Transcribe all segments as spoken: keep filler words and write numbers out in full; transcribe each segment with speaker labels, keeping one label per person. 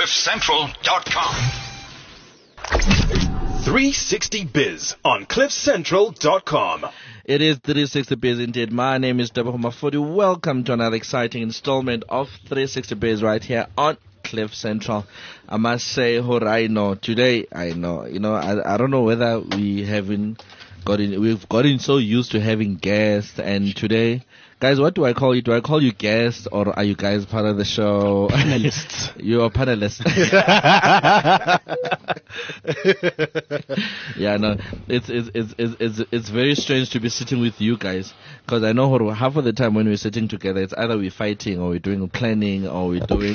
Speaker 1: cliff central dot com.
Speaker 2: three sixty Biz on cliff central dot com.
Speaker 3: It is three sixty Biz indeed. My name is Debo Mafudi. Welcome to another exciting installment of three sixty Biz right here on Cliff Central. I must say, Horaino, today, I know, you know, I, I don't know whether we haven't gotten, we've gotten so used to having guests, and today, guys, what do I call you? Do I call you guests, or are you guys part of the show?
Speaker 4: Panelists.
Speaker 3: You are panelists. Yeah, no, it's, it's, it's, it's, it's, it's very strange to be sitting with you guys, because I know half of the time when we're sitting together, it's either we're fighting, or we're doing planning, or we're doing,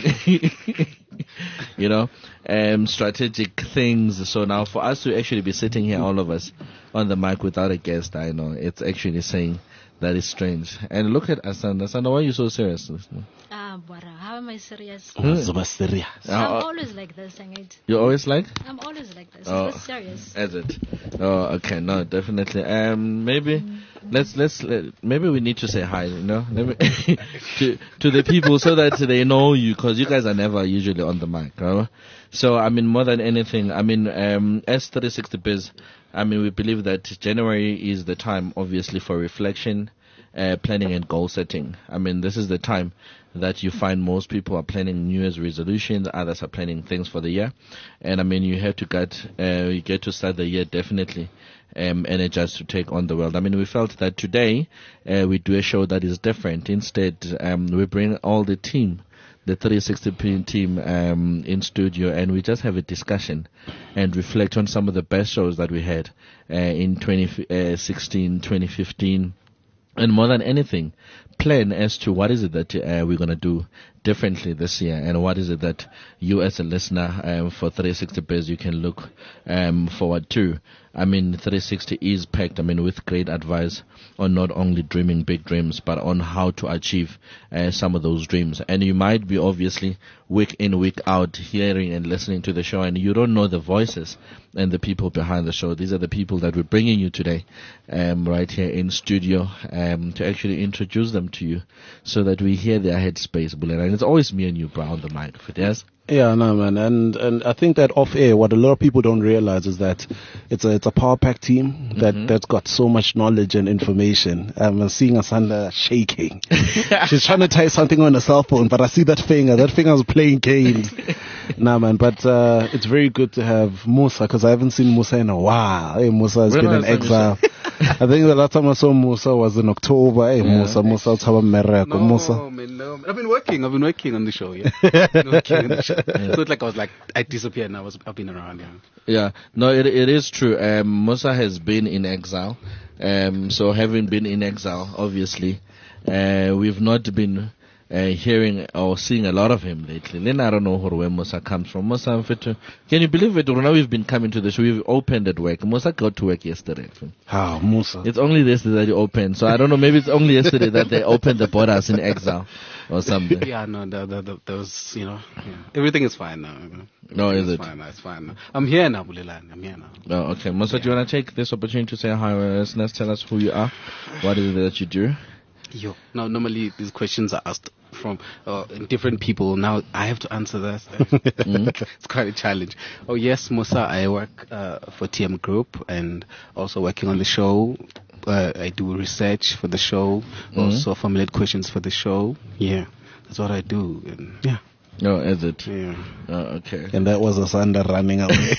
Speaker 3: you know, um, strategic things. So now for us to actually be sitting here, all of us, on the mic without a guest, I know, it's actually saying that is strange. And look at Asanda. Asanda, why are you so serious?
Speaker 5: Ah, Bora, how am I serious?
Speaker 4: Hmm. serious.
Speaker 5: I'm
Speaker 3: Uh,
Speaker 5: always like this, Sangit.
Speaker 3: You're always like?
Speaker 5: I'm always like this.
Speaker 3: Oh.
Speaker 5: Is this serious?
Speaker 3: Is it? Oh, okay. No, definitely. Um, maybe let's let's let, maybe we need to say hi. You know, let me to to the people so that they know you, because you guys are never usually on the mic. Right? So I mean, more than anything, I mean, um, S three sixty Biz. I mean, we believe that January is the time, obviously, for reflection, uh, planning, and goal setting. I mean, this is the time that you find most people are planning New Year's resolutions, others are planning things for the year. And I mean, you have to get, uh, you get to start the year definitely um, energized to take on the world. I mean, we felt that today uh, we do a show that is different. Instead, um, we bring all the team, the three sixty P team um, in studio, and we just have a discussion and reflect on some of the best shows that we had uh, in twenty sixteen, twenty fifteen. And more than anything, plan as to what is it that uh, we're going to do differently this year, and what is it that you as a listener um, for three sixty Biz you can look um, forward to. I mean, three sixty is packed, I mean, with great advice on not only dreaming big dreams, but on how to achieve uh, some of those dreams. And you might be obviously week in, week out hearing and listening to the show, and you don't know the voices and the people behind the show. These are the people that we're bringing you today um, right here in studio um, to actually introduce them to you so that we hear their headspace. And it's always me and you, bro, on the mic. Yes?
Speaker 4: Yeah, no, man, and and I think that off air, what a lot of people don't realize is that it's a it's a power pack team that
Speaker 3: Mm-hmm.
Speaker 4: that's got so much knowledge and information. I'm seeing Asanda shaking. She's trying to type something on her cell phone, but I see that finger. That finger's playing games. Nah, man, but uh, it's very good to have Musa, because I haven't seen Musa in a while. Hey, Musa has
Speaker 3: When
Speaker 4: been in
Speaker 3: last time you
Speaker 4: exile. I think the last time I saw Musa was in October. Hey,
Speaker 3: Yeah.
Speaker 4: Musa, Musa, it's how America.
Speaker 6: No,
Speaker 4: Musa.
Speaker 6: man, no. I've been working. I've been working on the show. Yeah, Been working on the show. So it's like I was like I disappeared, and I was I've been around. Yeah.
Speaker 3: Yeah, no, it it is true. Um, Musa has been in exile. Um, so having been in exile, obviously, uh, we've not been uh, hearing or seeing a lot of him lately. Then I don't know where Musa comes from. Musa, can you believe it? Now we've been coming to the show. We've opened at work. Musa got to work yesterday.
Speaker 4: How, Musa?
Speaker 3: It's only yesterday that he opened. So I don't know. Maybe it's only yesterday that they opened the borders in exile or something.
Speaker 6: Yeah, no, the, the, the, those, you know, yeah. Everything is fine now. You know.
Speaker 3: No, is
Speaker 6: Everything
Speaker 3: it?
Speaker 6: Fine now. It's fine now. I'm here now, Bulilan. I'm here now.
Speaker 3: Oh, okay. Musa, do you want to take this opportunity to say hi to our listeners? Tell us who you are. What is it that you do?
Speaker 6: Yo, now normally these questions are asked from uh, different people. Now I have to answer that.
Speaker 3: Mm.
Speaker 6: It's quite a challenge. Oh yes, Musa, I work uh, for T M Group and also working on the show. Uh, I do research for the show,
Speaker 3: Mm.
Speaker 6: also formulate questions for the show. Yeah, that's what I do. And yeah,
Speaker 3: Oh, is it?
Speaker 6: yeah.
Speaker 3: Oh, okay.
Speaker 4: And that was Asanda running away.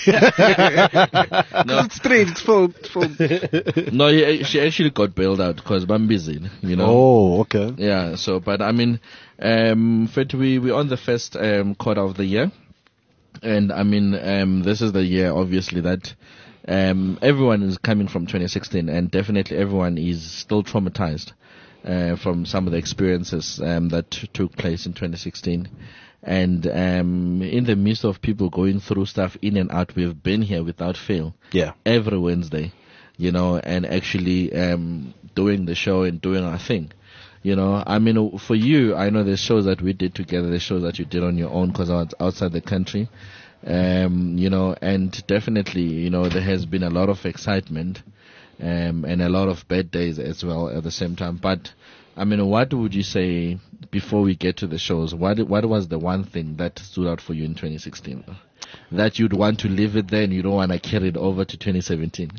Speaker 6: No, it's strange. It's for, for
Speaker 3: No, he, she actually got bailed out because Bambizi, you know.
Speaker 4: Oh, okay.
Speaker 3: Yeah, so, but I mean, um, Fred, we, we're on the first um, quarter of the year. And I mean, um, this is the year, obviously, that um, everyone is coming from twenty sixteen, and definitely everyone is still traumatized uh, from some of the experiences um, that t- took place in twenty sixteen. And um, in the midst of people going through stuff in and out, we've been here without fail.
Speaker 4: Yeah.
Speaker 3: Every Wednesday, you know, and actually um, doing the show and doing our thing. You know, I mean, for you, I know the shows that we did together, the shows that you did on your own because I was outside the country. Um, you know, and definitely, you know, there has been a lot of excitement um, and a lot of bad days as well at the same time. But I mean, what would you say before we get to the shows? What what was the one thing that stood out for you in twenty sixteen? That you'd want to leave it there and you don't want to carry it over to twenty seventeen?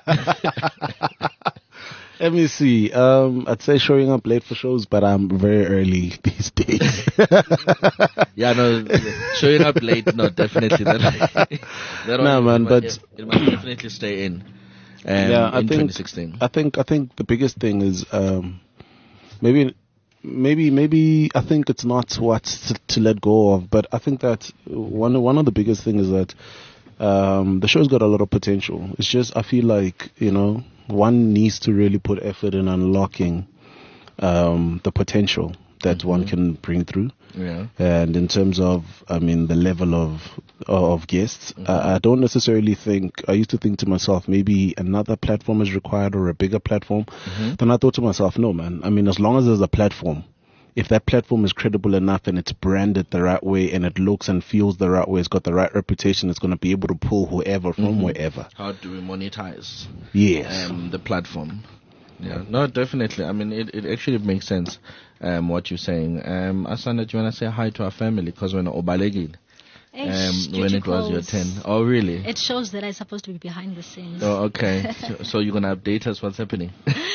Speaker 4: Let me see. Um, I'd say showing up late for shows, but I'm very early these days.
Speaker 3: Yeah, no, showing up late, no, definitely. That, that
Speaker 4: No,
Speaker 3: one,
Speaker 4: man,
Speaker 3: it,
Speaker 4: but-
Speaker 3: must- it must definitely stay in. Um,
Speaker 4: yeah, I
Speaker 3: in
Speaker 4: think
Speaker 3: twenty sixteen.
Speaker 4: I think I think the biggest thing is um, maybe maybe maybe I think it's not what to, to let go of, but I think that one one of the biggest things is that um, the show's got a lot of potential. It's just I feel like you know one needs to really put effort in unlocking um, the potential that one can bring through.
Speaker 3: Yeah.
Speaker 4: And in terms of, I mean, the level of of guests,
Speaker 3: Mm-hmm.
Speaker 4: I, I don't necessarily think. I used to think to myself, maybe another platform is required or a bigger platform.
Speaker 3: Mm-hmm.
Speaker 4: Then I thought to myself, no, man. I mean, as long as there's a platform, if that platform is credible enough and it's branded the right way and it looks and feels the right way, it's got the right reputation, it's going to be able to pull whoever from
Speaker 3: Mm-hmm.
Speaker 4: wherever.
Speaker 3: How do we monetize
Speaker 4: Yes.
Speaker 3: um, the platform? Yeah, no, definitely. I mean, it, it actually makes sense, um, what you're saying. Um, Asanda, do you want to say hi to our family? Because when Obalegil, um, when it was your ten. Oh, really?
Speaker 5: It shows that I'm supposed to be behind the scenes.
Speaker 3: Oh, okay. so, so you're going to update us what's happening?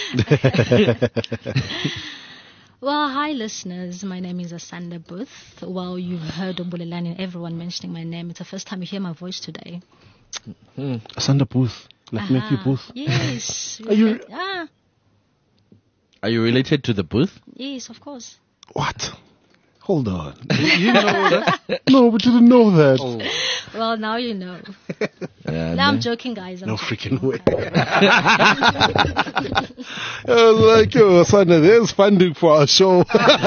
Speaker 5: Well, hi listeners. My name is Asanda Booth. Well, you've heard Obulelani and everyone mentioning my name. It's the first time you hear my voice today.
Speaker 3: Hmm.
Speaker 4: Asanda Booth. Like Matthew
Speaker 5: Ah,
Speaker 4: Booth.
Speaker 5: Yes.
Speaker 4: Are you-
Speaker 5: Ah,
Speaker 3: Are you related to the booth?
Speaker 5: yes, of course.
Speaker 4: What? Hold on. You know that? No, but you didn't know that.
Speaker 5: Well, now you know.
Speaker 3: Yeah,
Speaker 5: No, I'm
Speaker 3: no.
Speaker 5: joking, guys. I'm
Speaker 4: No
Speaker 5: joking.
Speaker 4: freaking way. I was like, yo, son, there's funding for our show.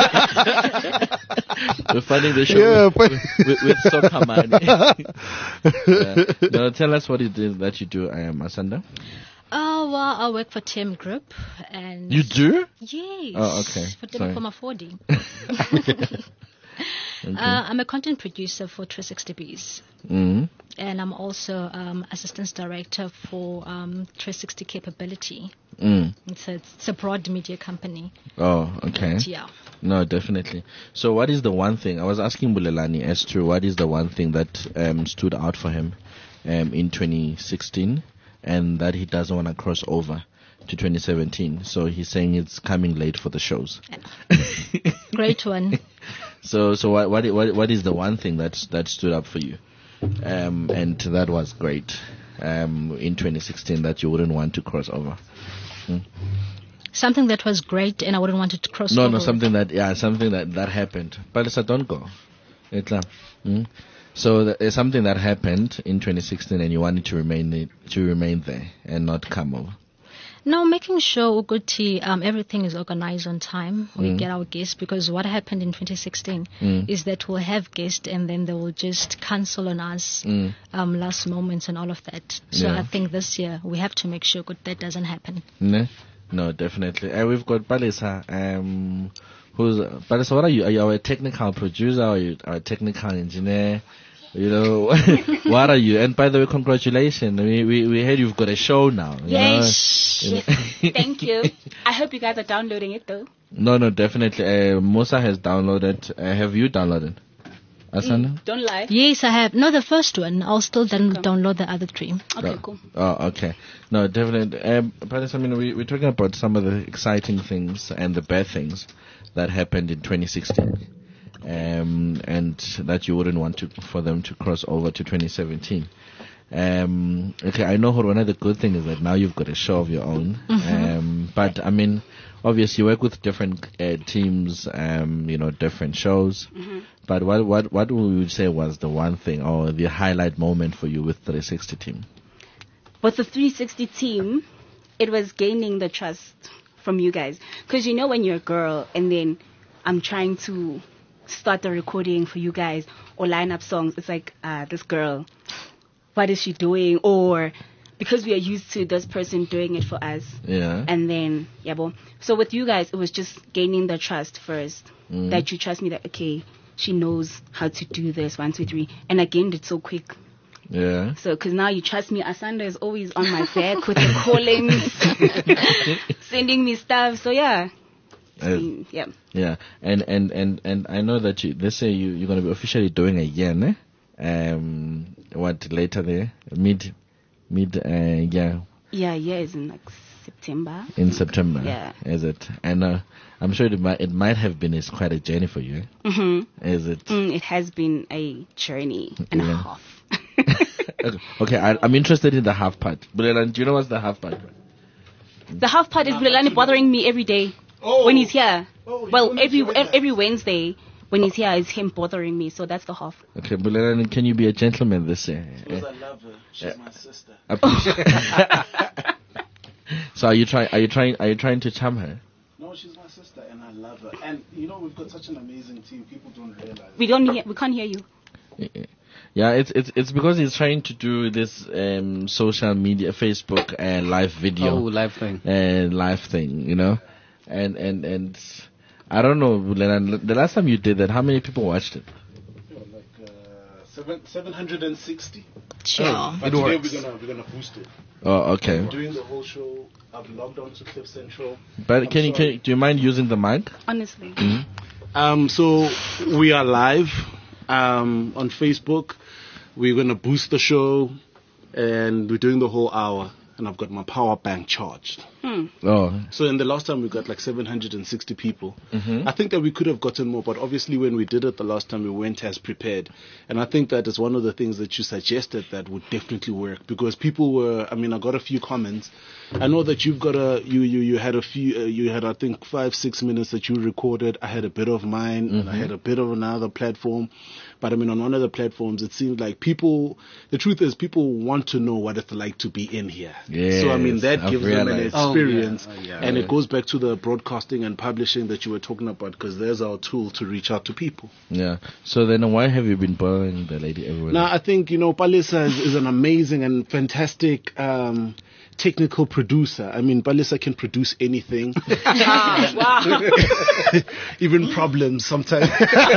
Speaker 3: We're funding the show
Speaker 4: Yeah,
Speaker 3: with,
Speaker 4: but-
Speaker 3: with, with soccer money. Yeah. No, tell us what it is that you do, I am Asanda.
Speaker 5: Oh, well, I work for T M Group. And
Speaker 3: You do?
Speaker 5: Yes.
Speaker 3: Oh, okay.
Speaker 5: For
Speaker 3: Sorry.
Speaker 5: Telecom four D.
Speaker 3: Okay.
Speaker 5: Uh, I'm a content producer for three sixty Bees.
Speaker 3: Mm-hmm.
Speaker 5: And I'm also um, assistant director for um, three sixty Capability.
Speaker 3: Mm.
Speaker 5: It's a, it's a broad media company.
Speaker 3: Oh, okay.
Speaker 5: Yeah.
Speaker 3: No, definitely. So what is the one thing, I was asking Bulelani as to what is the one thing that um, stood out for him um, in twenty sixteen and that he doesn't want to cross over to twenty seventeen. So he's saying it's coming late for the shows.
Speaker 5: Great one.
Speaker 3: So, so what, what, what, what is the one thing that that stood up for you, um, and that was great, um, in twenty sixteen that you wouldn't want to cross over?
Speaker 5: Something that was great and I wouldn't want it to cross
Speaker 3: No,
Speaker 5: over.
Speaker 3: no, something that yeah, something that that happened. But it's a don't go. It's a, mm. So th- there's something that happened in twenty sixteen, and you wanted to remain it, to remain there and not come over.
Speaker 5: No, making sure Uguti, um, everything is organized on time. We get our guests, because what happened in twenty sixteen is that we'll have guests and then they will just cancel on us
Speaker 3: Mm.
Speaker 5: um, last moments and all of that. So
Speaker 3: Yeah.
Speaker 5: I think this year we have to make sure that that doesn't happen.
Speaker 3: No, no, definitely. And we've got Palisa. Um, who's Palisa? What are you? Are you a technical producer? Or are you are a technical engineer? You know, what are you? And by the way, congratulations. We we we heard you've got a show now. you
Speaker 1: Yes.
Speaker 3: know?
Speaker 1: Yes. Thank you. I hope you guys are downloading it though.
Speaker 3: No, no, definitely. Uh, Musa has downloaded. Uh, have you downloaded? Asana?
Speaker 1: Don't lie.
Speaker 5: Yes, I have. No, the first one. I'll still then download the other three.
Speaker 1: Okay,
Speaker 3: Oh.
Speaker 1: cool.
Speaker 3: Oh, okay. No, definitely. Um, but I mean, we, we're talking about some of the exciting things and the bad things that happened in twenty sixteen, um, and that you wouldn't want to for them to cross over to twenty seventeen. Um, okay, I know one of the good things is that now you've got a show of your own. Um, but I mean, obviously you work with different uh, teams, um, you know, different shows. But what what what would you say was the one thing or the highlight moment for you with three sixty team?
Speaker 1: With the three sixty team, it was gaining the trust from you guys. Because you know when you're a girl and then I'm trying to start the recording for you guys or line up songs, it's like, uh, this girl, what is she doing? Or because we are used to this person doing it for us.
Speaker 3: Yeah.
Speaker 1: And then, yeah, bo. So with you guys, it was just gaining the trust first.
Speaker 3: Mm.
Speaker 1: That you trust me that, okay, she knows how to do this, one, two, three. And I gained it so quick.
Speaker 3: Yeah.
Speaker 1: So, because now you trust me, Asanda is always on my back with the callings, sending me stuff. So, yeah. It's
Speaker 3: Uh,
Speaker 1: been, yeah.
Speaker 3: Yeah, and and and and I know that you. They say you you're going to be officially doing a year, ne? Um, what later there? Mid, mid. Uh, yeah,
Speaker 1: Yeah, yeah, is in like September.
Speaker 3: in September.
Speaker 1: Yeah.
Speaker 3: Is it? And uh, I'm sure it might it might have been it's quite a journey for you. Eh?
Speaker 1: Mm-hmm.
Speaker 3: Is it?
Speaker 1: Mm, it has been a journey and a
Speaker 3: Yeah.
Speaker 1: half.
Speaker 3: Okay, okay, I, I'm interested in the half part. Bulelani, do you know what's the half part?
Speaker 1: The half part is Bulelani bothering me every day
Speaker 4: Oh.
Speaker 1: when he's here.
Speaker 4: Oh, you
Speaker 1: well,
Speaker 4: don't need
Speaker 1: every
Speaker 4: to read that.
Speaker 1: every Wednesday when he's here is him bothering me. So that's the half.
Speaker 3: Okay, Bulelani, can you be a gentleman this year?
Speaker 4: Because I love her. She's my sister.
Speaker 3: So are you trying? Are you trying? Are you trying to charm her?
Speaker 4: No, she's my sister, and I love her. And you know, we've got such an amazing team. People don't realize.
Speaker 1: We don't hear, we can't hear you.
Speaker 3: Yeah, it's it's it's because he's trying to do this um, social media, Facebook uh, live video,
Speaker 6: Oh, live thing.
Speaker 3: uh, live thing, you know, and and and I don't know, Bulelani, the last time you did that, how many people watched it?
Speaker 4: Yeah, like uh, seven seven hundred and sixty.
Speaker 5: Sure.
Speaker 4: But
Speaker 6: It
Speaker 4: today
Speaker 6: works.
Speaker 4: we're gonna we're gonna boost it.
Speaker 3: Oh, okay.
Speaker 4: Doing the whole show, I've logged on to Cliff Central.
Speaker 3: But
Speaker 4: I'm
Speaker 3: can you, can
Speaker 4: sorry.
Speaker 3: you, do you mind using the mic?
Speaker 1: Honestly.
Speaker 4: Um, so we are live um, on Facebook. We're gonna boost the show, and we're doing the whole hour. And I've got my power bank charged.
Speaker 3: Oh,
Speaker 4: So in the last time we got like seven hundred sixty people.
Speaker 3: Mm-hmm.
Speaker 4: I think that we could have gotten more, but obviously when we did it the last time we went as prepared. And I think that is one of the things that you suggested that would definitely work because people were, I mean, I got a few comments. I know that you've got a, you, you, you had a few, uh, you had I think five, six minutes that you recorded. I had a bit of mine and I had a bit of another platform. But I mean, on one of the platforms, it seemed like people, the truth is people want to know what it's like to be in here. So I mean,
Speaker 3: Yes,
Speaker 4: that
Speaker 3: I've
Speaker 4: gives them an
Speaker 3: realized.
Speaker 6: Oh,
Speaker 4: experience.
Speaker 6: yeah. Oh, yeah.
Speaker 4: And it goes back to the broadcasting and publishing that you were talking about because there's our tool to reach out to people.
Speaker 3: yeah. So then why have you been bothering the lady everywhere?
Speaker 4: Now, I think, you know, Palisa is, is an amazing and fantastic um, technical producer. I mean, Palisa can produce anything,
Speaker 1: Wow.
Speaker 4: even problems sometimes.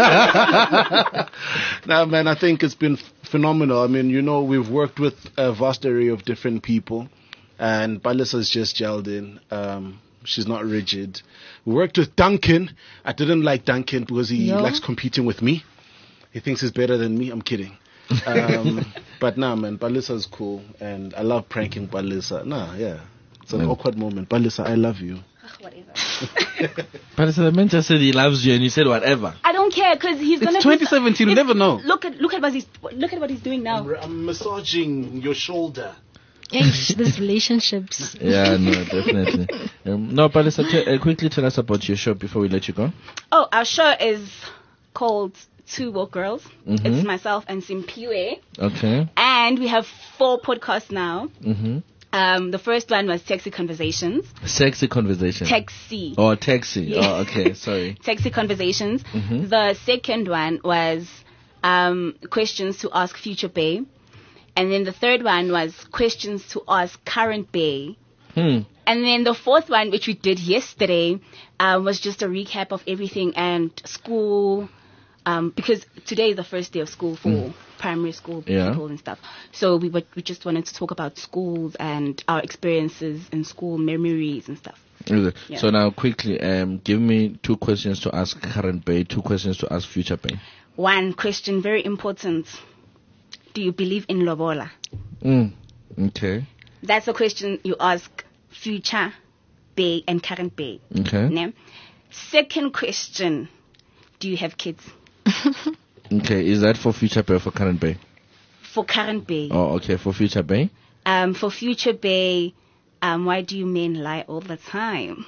Speaker 4: Now, man, I think it's been phenomenal. I mean, you know, we've worked with a vast array of different people, and Palisa's just gelled in. Um, she's not rigid. We worked with Duncan. I didn't like Duncan because he
Speaker 5: No?
Speaker 4: likes competing with me. He thinks he's better than me. I'm kidding. Um, but nah, man, Palisa's cool, and I love pranking Palisa. Nah, yeah. It's an
Speaker 3: Mm.
Speaker 4: awkward moment. Palisa, I love you.
Speaker 1: Whatever.
Speaker 3: But the man just said he loves you and you said whatever.
Speaker 1: I don't care because he's gonna.
Speaker 6: It's
Speaker 1: do
Speaker 6: twenty
Speaker 1: so-
Speaker 6: seventeen. You
Speaker 1: It's-
Speaker 6: never know.
Speaker 1: Look at look at what he's look at what he's doing now.
Speaker 4: I'm, I'm massaging your shoulder.
Speaker 5: Eish, these relationships.
Speaker 3: Yeah, no, definitely. Um, no, Palisa, t- uh, quickly tell us about your show before we let you go.
Speaker 1: Oh, our show is called Two Woke Girls.
Speaker 3: Mhm.
Speaker 1: It's myself and Simpiwe,
Speaker 3: Okay.
Speaker 1: and we have four podcasts now.
Speaker 3: Mm-hmm.
Speaker 1: Um, the first one was Taxi Conversations.
Speaker 3: Sexy conversation.
Speaker 1: Taxi.
Speaker 3: Oh, taxi.
Speaker 1: Yeah.
Speaker 3: Oh, okay. Sorry.
Speaker 1: Taxi Conversations.
Speaker 3: Mhm.
Speaker 1: The second one was um, Questions to Ask Future Bay. And then the third one was Questions to Ask Current Bay.
Speaker 3: Hmm.
Speaker 1: And then the fourth one, which we did yesterday, um, was just a recap of everything and school, um, because today is the first day of school for primary school
Speaker 3: Yeah.
Speaker 1: people and stuff. So we were, we just wanted to talk about schools and our experiences in school, memories and stuff.
Speaker 3: Okay.
Speaker 1: Yeah.
Speaker 3: So now, quickly, um, give me two questions to ask current Bay, two questions to ask future Bay.
Speaker 1: One question, very important. Do you believe in lobola?
Speaker 3: Mm. Okay.
Speaker 1: That's a question you ask future Bay and current Bay.
Speaker 3: Okay.
Speaker 1: Ne? Second question, do you have kids?
Speaker 3: Okay. Is that for future Bay or for current Bay?
Speaker 1: For current Bay.
Speaker 3: Oh, okay. For future Bay.
Speaker 1: Um, for future Bay, um, why do you men lie all the time?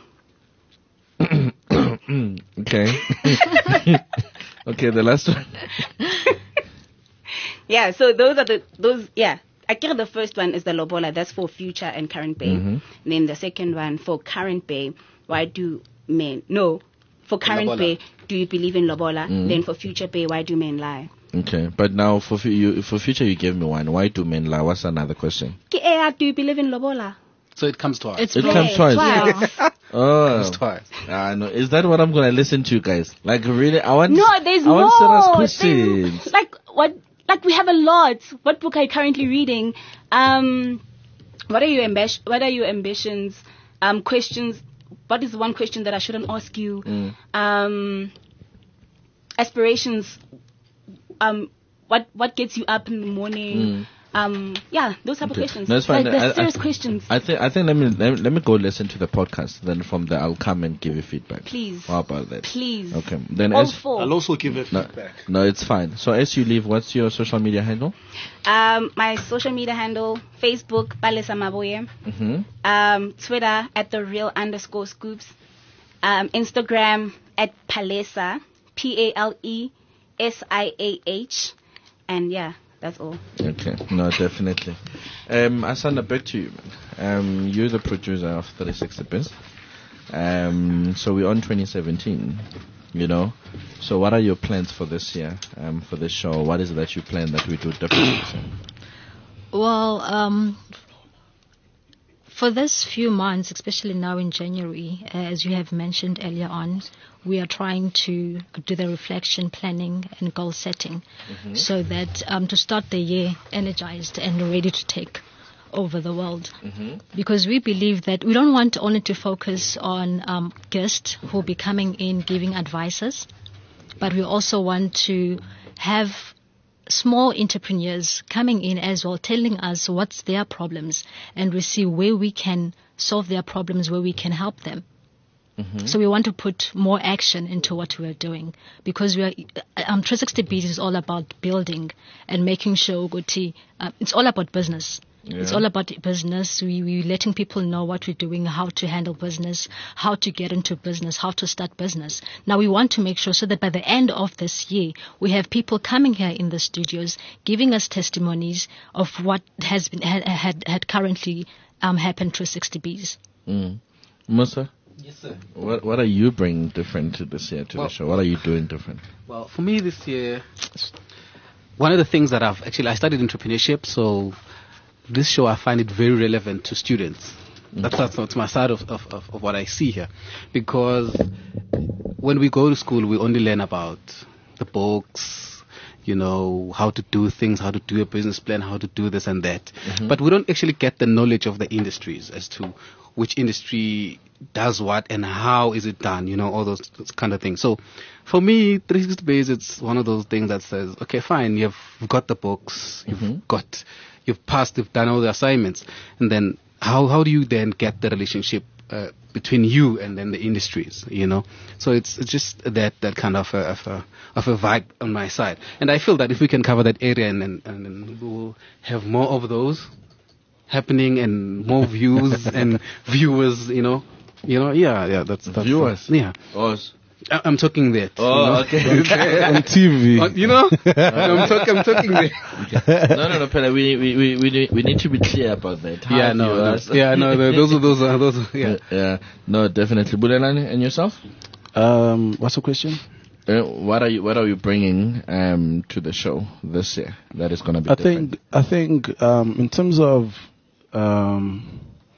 Speaker 3: Okay. Okay. The last one.
Speaker 1: Yeah, so those are the, those, yeah. I think the first one is the lobola, that's for future and current Bay.
Speaker 3: Mhm.
Speaker 1: And then the second one for current Bay, why do men, no, for current
Speaker 6: Lobola.
Speaker 1: Bay, do you believe in lobola?
Speaker 3: Mhm.
Speaker 1: Then for future Bay, why do men lie?
Speaker 3: Okay. But now for fu- you, for future, you gave me one. Why do men lie? What's another question?
Speaker 1: Ke eh, do you believe in lobola?
Speaker 6: So it comes twice.
Speaker 5: It's
Speaker 3: It
Speaker 5: both.
Speaker 3: comes twice.
Speaker 5: Wow.
Speaker 3: Oh.
Speaker 6: It's twice.
Speaker 3: Ah, no. Is that what I'm gonna listen to, guys? Like really? I want.
Speaker 1: No, there's
Speaker 3: I want
Speaker 1: more.
Speaker 3: serious questions.
Speaker 1: There's- Like what? Like we have a lot. What book are you currently reading? Um, what are your ambition? What are your ambitions? Um, questions. what is the one question that I shouldn't ask you?
Speaker 3: Mm.
Speaker 1: Um, aspirations. Um, what what gets you up in the morning?
Speaker 3: Mm.
Speaker 1: Um, yeah, those type
Speaker 3: Okay.
Speaker 1: of questions.
Speaker 3: No, it's fine.
Speaker 1: Like, they're
Speaker 3: I-
Speaker 1: serious
Speaker 3: I-
Speaker 1: questions.
Speaker 3: I think I think let me let, me- let me go listen to the podcast. Then from there I'll come and give you feedback.
Speaker 1: Please.
Speaker 3: How about that?
Speaker 1: Please.
Speaker 3: Okay. Then
Speaker 1: All
Speaker 3: as
Speaker 1: four.
Speaker 4: I'll also give it
Speaker 3: no,
Speaker 4: feedback.
Speaker 3: no, it's fine. So as you leave, what's your social media handle?
Speaker 1: Um, my social media handle: Facebook, Palesa Maboye.
Speaker 3: Mm-hmm.
Speaker 1: Um, Twitter at the real underscore scoops. Um, Instagram at Palesa, P A L E S I A H, and yeah, that's all.
Speaker 3: Okay. No, definitely. Um, Asanda, back to you, man. Um, you're the producer of three sixty Biz. Um, so we're on twenty seventeen. You know. So what are your plans for this year? Um, for this show, what is it that you plan that we do differently?
Speaker 5: Well, um, for this few months, especially now in January, as you have mentioned earlier on, we are trying to do the reflection, planning, and goal setting, so that um, to start the year energized and ready to take over the world. Because we believe that we don't want only to focus on um, guests who will be coming in giving advices, but we also want to have small entrepreneurs coming in as well, telling us what's their problems, and we see where we can solve their problems, where we can help them. So we want to put more action into what we are doing, because we are um, three sixty Beats is all about building and making sure Uguti, uh, it's all about business. It's
Speaker 3: Yeah.
Speaker 5: all about business. We we letting people know what we're doing, how to handle business, how to get into business, how to start business. Now we want to make sure so that by the end of this year, we have people coming here in the studios giving us testimonies of what has been had had, had currently um, happened through sixty Bs.
Speaker 3: Mm. Musa?
Speaker 6: Yes, sir.
Speaker 3: What What are you bringing different to this year to
Speaker 6: Well-
Speaker 3: the show? What are you doing different?
Speaker 6: Well, for me this year, one of the things that I've actually, I studied entrepreneurship, so this show I find it very relevant to students. That's, that's, that's my side of, of, of, of what I see here. Because when we go to school, we only learn about the books, you know, how to do things, how to do a business plan, how to do this and that. But we don't actually get the knowledge of the industries as to which industry does what and how is it done, you know, all those, those kind of things. So for me, three sixty Base, it's one of those things that says, okay, fine, you've got the books, you've got, you've passed, you've done all the assignments, and then how, how do you then get the relationship uh, between you and then the industries, you know? So it's, it's just that, that kind of a, of a, of a vibe on my side. And I feel that if we can cover that area and then, and then we'll have more of those happening and more views and viewers, you know, you know, yeah, yeah, that's, that's
Speaker 3: Viewers?
Speaker 6: yeah,
Speaker 3: Us.
Speaker 6: I, I'm talking that.
Speaker 3: Oh,
Speaker 6: you know?
Speaker 3: okay.
Speaker 4: On T V.
Speaker 6: Uh, you know, I'm, talk, I'm talking there.
Speaker 3: no, no, no, Pele, we, we, we, we, need, we need to be clear about that. How
Speaker 6: Yeah, no, no,
Speaker 3: viewers-
Speaker 6: yeah, no, the- those are those are those. Are, yeah.
Speaker 3: yeah, no, definitely. Bulelani, and yourself?
Speaker 4: Um, what's the question?
Speaker 3: Uh, what are you What are you bringing um to the show this year that is going to be
Speaker 4: I
Speaker 3: different?
Speaker 4: think I think um, in terms of um,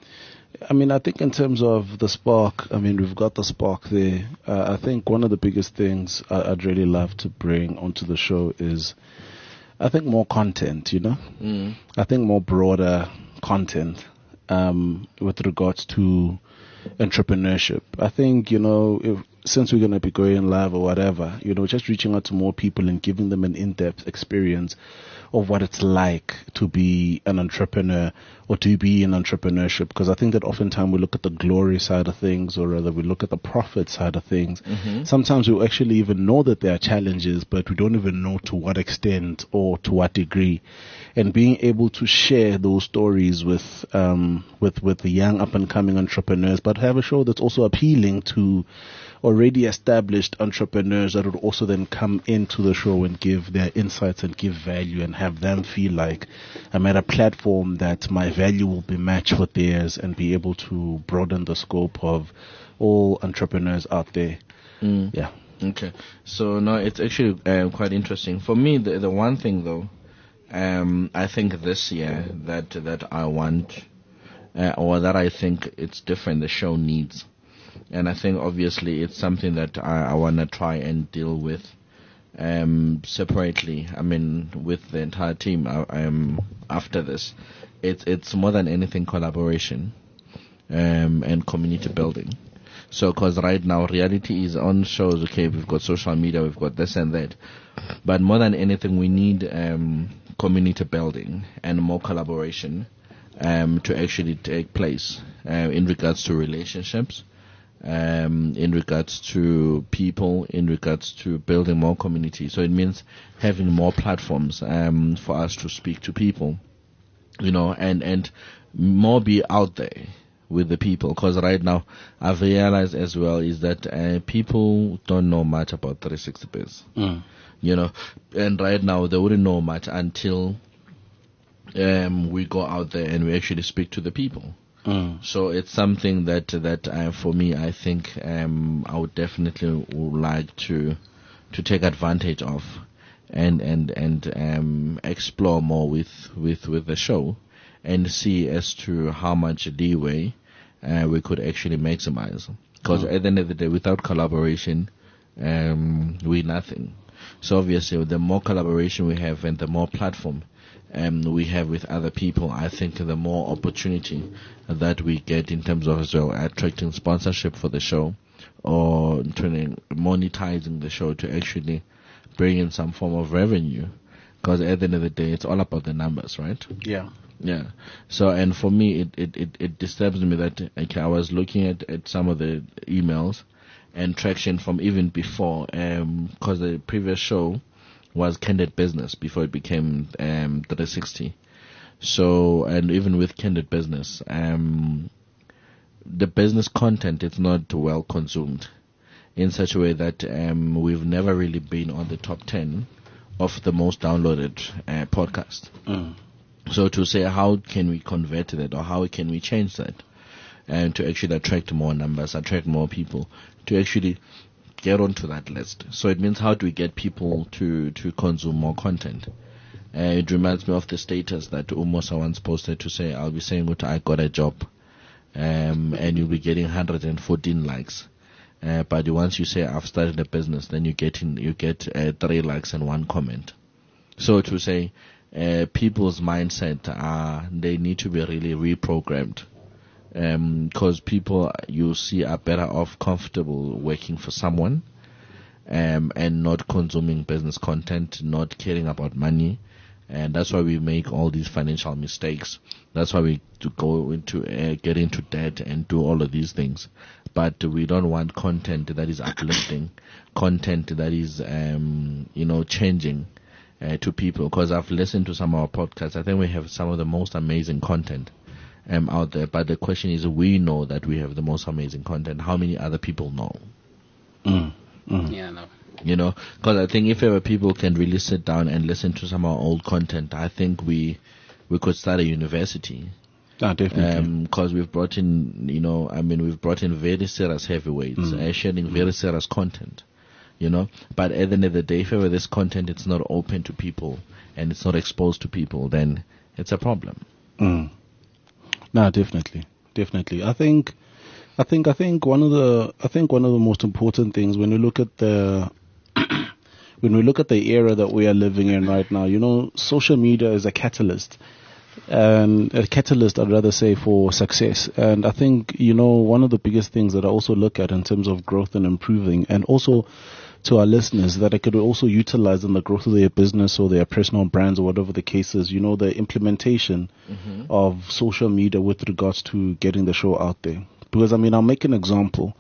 Speaker 4: I mean I think in terms of the spark, I mean we've got the spark there. Uh, I think one of the biggest things I, I'd really love to bring onto the show is I think more content, you know.
Speaker 3: Mm.
Speaker 4: I think more broader content um, with regards to entrepreneurship. I think, you know, if, since we're going to be going live or whatever, you know, just reaching out to more people and giving them an in-depth experience of what it's like to be an entrepreneur or to be in entrepreneurship. Because I think that oftentimes we look at the glory side of things, or rather we look at the profit side of things. Sometimes we actually even know that there are challenges, but we don't even know to what extent or to what degree. And being able to share those stories with um, with with the young up and coming entrepreneurs, but have a show that's also appealing to already established entrepreneurs that would also then come into the show and give their insights and give value and have them feel like I'm at a platform that my value will be matched with theirs and be able to broaden the scope of all entrepreneurs out there.
Speaker 3: Mm.
Speaker 4: Yeah.
Speaker 3: Okay, so no, it's actually um, quite interesting for me. The the one thing though, um, I think this year that that I want, uh, or that I think it's different. The show needs, and I think obviously it's something that I, I want to try and deal with, um, separately. I mean, with the entire team. I, I'm after this. It's it's more than anything collaboration, um, and community building. So, because right now reality is on shows. Okay, we've got social media, we've got this and that, but more than anything, we need um, community building and more collaboration um, to actually take place uh, in regards to relationships. Um, in regards to people, in regards to building more community. So it means having more platforms um, for us to speak to people, you know, and, and more be out there with the people. Because right now, I've realized as well is that uh, people don't know much about three sixty Biz,
Speaker 4: Mm.
Speaker 3: you know, and right now they wouldn't know much until um, we go out there and we actually speak to the people.
Speaker 4: Mm.
Speaker 3: So it's something that that uh, for me, I think um, I would definitely would like to to take advantage of and and and um, explore more with, with, with the show and see as to how much leeway uh, we could actually maximize. Because
Speaker 4: Mm.
Speaker 3: at the end of the day, without collaboration, um, we're nothing. So obviously, the more collaboration we have and the more platform um, we have with other people, I think the more opportunity that we get in terms of as well attracting sponsorship for the show or turning monetizing the show to actually bring in some form of revenue. Because at the end of the day, it's all about the numbers, right?
Speaker 4: Yeah.
Speaker 3: Yeah. So, and for me, it, it, it, it disturbs me that okay, I was looking at, at some of the emails and traction from even before, because the previous show was Candid Business before it became um, three sixty. So, and even with Candid Business, um, the business content is not well consumed in such a way that um, we've never really been on the top ten of the most downloaded uh, podcast.
Speaker 4: Mm.
Speaker 3: So to say how can we convert that or how can we change that and to actually attract more numbers, attract more people, to actually get onto that list. So it means how do we get people to, to consume more content? Uh, it reminds me of the status that Umosa once posted to say, I'll be saying what I got a job um, and you'll be getting one hundred fourteen likes. Uh, but once you say I've started a business, then you get in, you get uh, three likes and one comment. So to say, uh, people's mindset are they need to be really reprogrammed, because um, people you see are better off comfortable working for someone, um, and not consuming business content, not caring about money. And that's why we make all these financial mistakes. That's why we to go into uh, get into debt and do all of these things. But we don't want content that is uplifting, content that is um, you know changing uh, to people. Because I've listened to some of our podcasts. I think we have some of the most amazing content um, out there. But the question is, we know that we have the most amazing content. How many other people know?
Speaker 4: Mm. Mm.
Speaker 6: Yeah, no.
Speaker 3: You know, because I think if ever people can really sit down and listen to some of our old content, I think we we could start a university.
Speaker 4: Ah, definitely.
Speaker 3: Because we've brought in, you know, I mean, we've brought in very serious heavyweights,
Speaker 4: Mm.
Speaker 3: uh, sharing very serious content, you know. But at the end of the day, if ever this content it's not open to people and it's not exposed to people, then it's a problem.
Speaker 4: Mm. No, definitely, definitely. I think, I think, I think one of the, I think one of the most important things when you look at the, when we look at the era that we are living in right now, you know, social media is a catalyst, and a catalyst, I'd rather say, for success. And I think, you know, one of the biggest things that I also look at in terms of growth and improving, and also to our listeners, that I could also utilize in the growth of their business or their personal brands or whatever the case is, you know, the implementation
Speaker 3: Mm-hmm.
Speaker 4: of social media with regards to getting the show out there. Because, I mean, I'll make an example.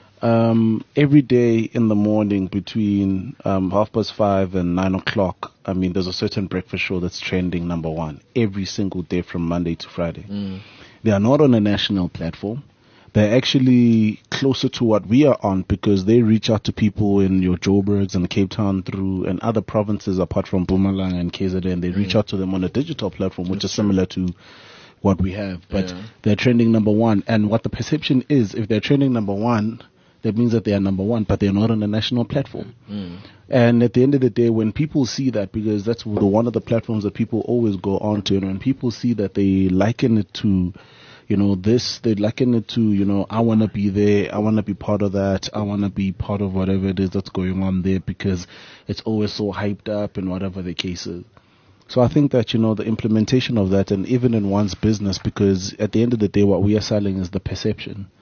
Speaker 4: Um, every day in the morning between um, half past five and nine o'clock, I mean, there's a certain breakfast show that's trending number one every single day from Monday to Friday.
Speaker 3: Mm.
Speaker 4: They are not on a national platform. They're actually closer to what we are on because they reach out to people in your Joburgs and Cape Town through and other provinces apart from Mpumalanga and K Z N. They reach out to them on a digital platform, which is similar to what we have. But
Speaker 3: Yeah.
Speaker 4: they're trending number one. And what the perception is, if they're trending number one, that means that they are number one, but they're not on a national platform.
Speaker 3: Mm.
Speaker 4: And at the end of the day, when people see that, because that's the one of the platforms that people always go on to, and when people see that, they liken it to, you know, this, they liken it to, you know, I want to be there, I want to be part of that, I want to be part of whatever it is that's going on there because it's always so hyped up and whatever the case is. So I think that, you know, the implementation of that, and even in one's business, because at the end of the day, what we are selling is the perception.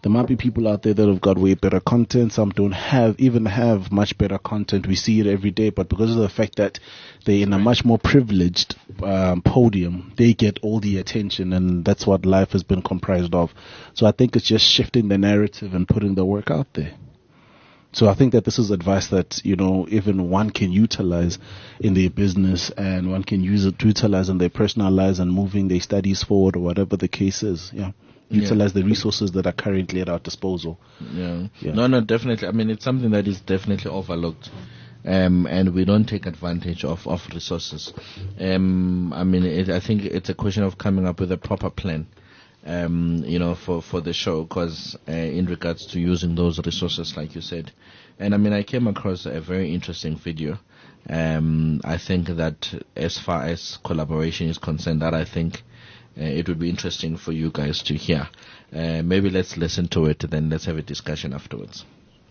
Speaker 4: There might be people out there that have got way better content. Some don't have, even have much better content. We see it every day, but because of the fact that they're in a much more privileged um, podium, they get all the attention, and that's what life has been comprised of. So I think it's just shifting the narrative and putting the work out there. So I think that this is advice that, you know, even one can utilize in their business, and one can use it to utilize in their personal lives and moving their studies forward, or whatever the case is. Yeah. Utilize yeah. the resources that are currently at our disposal.
Speaker 3: Yeah.
Speaker 4: yeah.
Speaker 3: No, no, definitely. I mean, it's something that is definitely overlooked. Um, and we don't take advantage of, of resources. Um, I mean, it, I think it's a question of coming up with a proper plan. Um, you know, for, for the show, because uh, in regards to using those resources, like you said. And I mean, I came across a very interesting video. Um, I think that as far as collaboration is concerned, that I think uh, it would be interesting for you guys to hear. Uh, maybe let's listen to it, then let's have a discussion afterwards.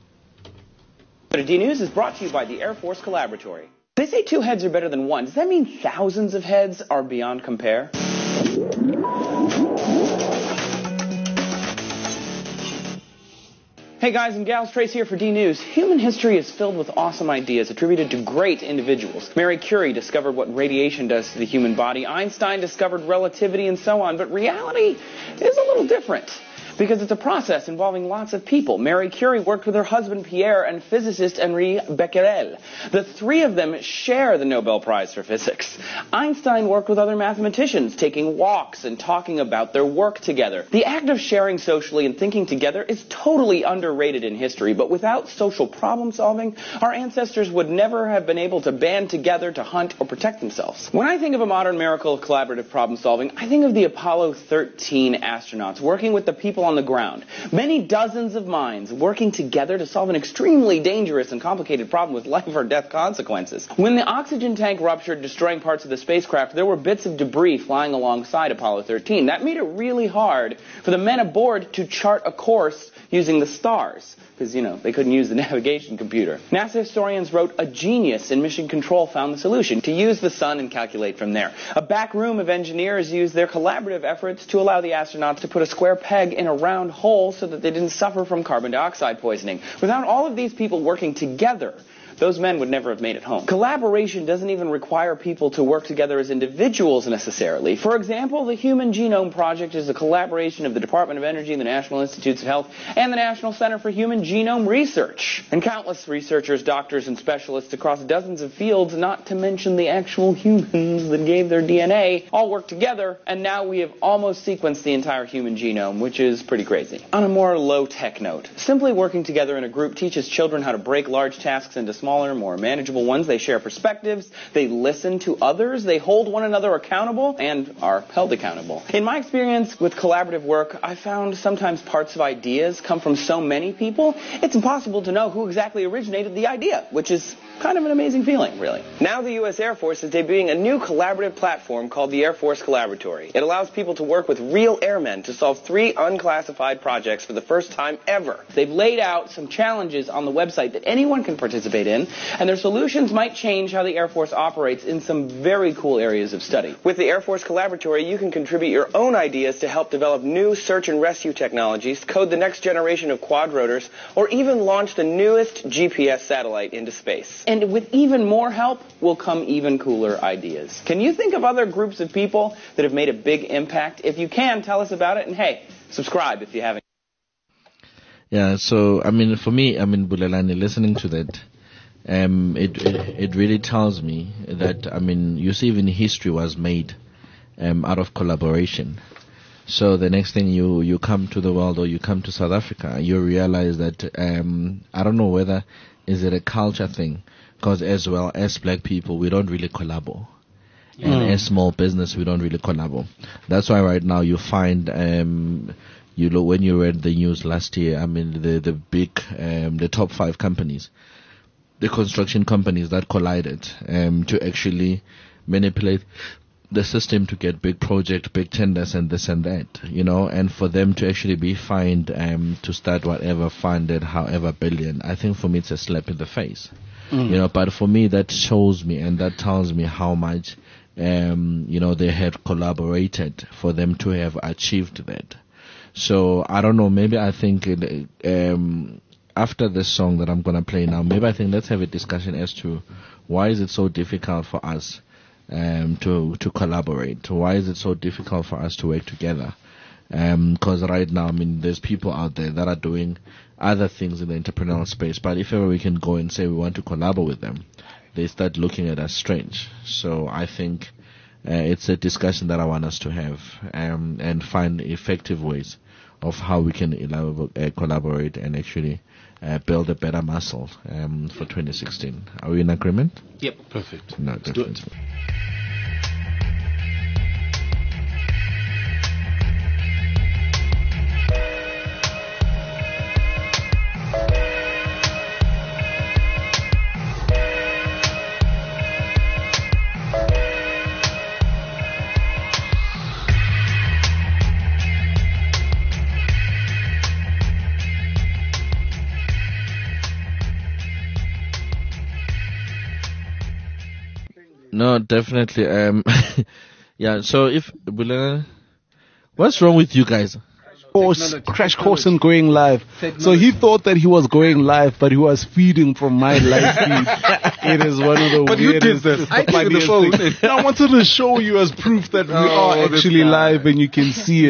Speaker 7: D News is brought to you by the Air Force Collaboratory. They say two heads are better than one. Does that mean thousands of heads are beyond compare? Hey guys and gals, Trace here for D News. Human history is filled with awesome ideas attributed to great individuals. Marie Curie discovered what radiation does to the human body. Einstein discovered relativity and so on. But reality is a little different, because it's a process involving lots of people. Marie Curie worked with her husband Pierre and physicist Henri Becquerel. The three of them share the Nobel Prize for Physics. Einstein worked with other mathematicians, taking walks and talking about their work together. The act of sharing socially and thinking together is totally underrated in history, but without social problem solving, our ancestors would never have been able to band together to hunt or protect themselves. When I think of a modern miracle of collaborative problem solving, I think of the Apollo thirteen astronauts working with the people on the ground. Many dozens of minds working together to solve an extremely dangerous and complicated problem with life or death consequences. When the oxygen tank ruptured, destroying parts of the spacecraft, there were bits of debris flying alongside Apollo thirteen. That made it really hard for the men aboard to chart a course using the stars, because, you know, they couldn't use the navigation computer. NASA historians wrote a genius in mission control found the solution: to use the sun and calculate from there. A back room of engineers used their collaborative efforts to allow the astronauts to put a square peg in a round hole so that they didn't suffer from carbon dioxide poisoning. Without all of these people working together, those men would never have made it home. Collaboration doesn't even require people to work together as individuals necessarily. For example, the Human Genome Project is a collaboration of the Department of Energy, the National Institutes of Health, and the National Center for Human Genome Research. And countless researchers, doctors, and specialists across dozens of fields, not to mention the actual humans that gave their D N A, all work together, and now we have almost sequenced the entire human genome, which is pretty crazy. On a more low-tech note, simply working together in a group teaches children how to break large tasks into smaller, more manageable ones. They share perspectives, they listen to others, they hold one another accountable, and are held accountable. In my experience with collaborative work, I found sometimes parts of ideas come from so many people, it's impossible to know who exactly originated the idea, which is kind of an amazing feeling, really. Now the U S Air Force is debuting a new collaborative platform called the Air Force Collaboratory. It allows people to work with real airmen to solve three unclassified projects for the first time ever. They've laid out some challenges on the website that anyone can participate in, and their solutions might change how the Air Force operates in some very cool areas of study. With the Air Force Collaboratory, you can contribute your own ideas to help develop new search and rescue technologies, code the next generation of quadrotors, or even launch the newest G P S satellite into space. And with even more help will come even cooler ideas. Can you think of other groups of people that have made a big impact? If you can, tell us about it, and hey, subscribe if you haven't.
Speaker 3: Yeah, so, I mean, for me, I mean, Bulelani, listening to that, um, it, it it really tells me that, I mean, you see, even history was made um, out of collaboration. So the next thing you, you come to the world, or you come to South Africa, you realize that, um, I don't know whether, is it a culture thing? Because as well as black people, we don't really collabo. And mm. as small business, we don't really collabo. That's why right now you find, um, you know, when you read the news last year, I mean, the, the big, um, the top five companies, the construction companies that collided, um, to actually manipulate the system to get big project, big tenders, and this and that, you know, and for them to actually be fined, um, to start whatever funded, however billion, I think for me it's a slap in the face. Mm. You know, but for me that shows me and that tells me how much, um, you know, they have collaborated for them to have achieved that. So I don't know. Maybe I think it, um, after this song that I'm gonna play now, maybe I think let's have a discussion as to why is it so difficult for us um, to to collaborate? Why is it so difficult for us to work together? Because right now, I mean, there's people out there that are doing other things in the entrepreneurial space, but if ever we can go and say we want to collaborate with them, they start looking at us strange. So I think uh, it's a discussion that I want us to have um, and find effective ways of how we can elab- uh, collaborate and actually uh, build a better muscle um, for twenty sixteen. Are we in agreement?
Speaker 6: Yep. Perfect.
Speaker 3: No, definitely. No, definitely. Um, yeah. So if Bulelani, what's wrong with you guys?
Speaker 4: Course, crash course in going live. So he thought that he was going live, but he was feeding from my live feed. It is one of the
Speaker 6: But you did
Speaker 4: weirdest,
Speaker 6: this. I
Speaker 4: the
Speaker 6: gave you the
Speaker 4: funniest
Speaker 6: phone.
Speaker 4: things. I wanted to show you as proof that we
Speaker 6: Oh,
Speaker 4: are
Speaker 6: this
Speaker 4: actually
Speaker 6: guy.
Speaker 4: live and you can see it.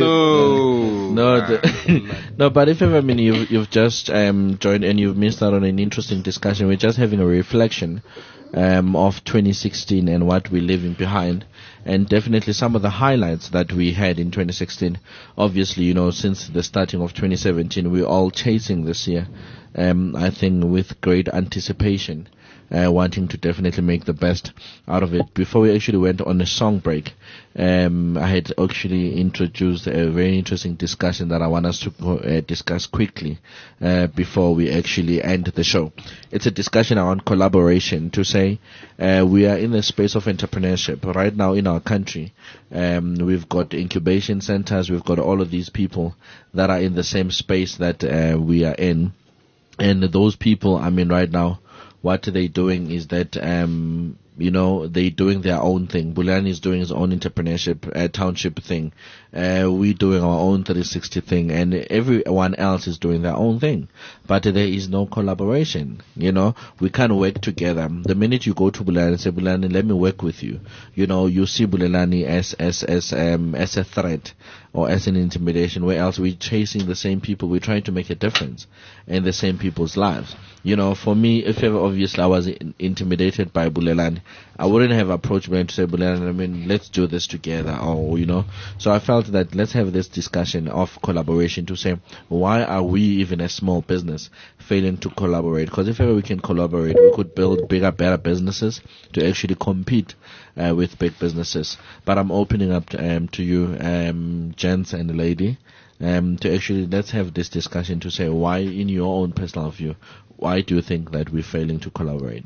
Speaker 6: No.
Speaker 3: No, the, no. But if ever, I mean, you've you've just um joined and you've missed out on an interesting discussion. We're just having a reflection um of twenty sixteen and what we're leaving behind, and definitely some of the highlights that we had in twenty sixteen. Obviously, you know, since the starting of twenty seventeen, we're all chasing this year. Um, I think with great anticipation. Uh, wanting to definitely make the best out of it. Before we actually went on a song break, um, I had actually introduced a very interesting discussion that I want us to go, uh, discuss quickly uh, before we actually end the show. It's a discussion around collaboration to say uh, we are in the space of entrepreneurship right now in our country. Um, we've got incubation centers, we've got all of these people that are in the same space that uh, we are in, and those people, I mean, right now, what they're doing is that, um, you know, they're doing their own thing. Bulelani is doing his own entrepreneurship, uh, township thing. Uh, we're doing our own three sixty thing, and everyone else is doing their own thing. But there is no collaboration, you know. We can't work together. The minute you go to Bulelani and say, Bulelani, let me work with you, you know, you see Bulelani as, as, as, um, as a threat or as an intimidation, where else we're chasing the same people. We're trying to make a difference in the same people's lives. You know, for me, if ever obviously I was in, intimidated by Bulelani, I wouldn't have approached Bulelani to say, Bulelani, I mean, let's do this together, or, you know. So I felt that let's have this discussion of collaboration to say, why are we, even a small business, failing to collaborate? Because if ever we can collaborate, we could build bigger, better businesses to actually compete uh, with big businesses. But I'm opening up to, um, to you, um, gents and lady, um, to actually let's have this discussion to say why, in your own personal view, why do you think that we're failing to collaborate?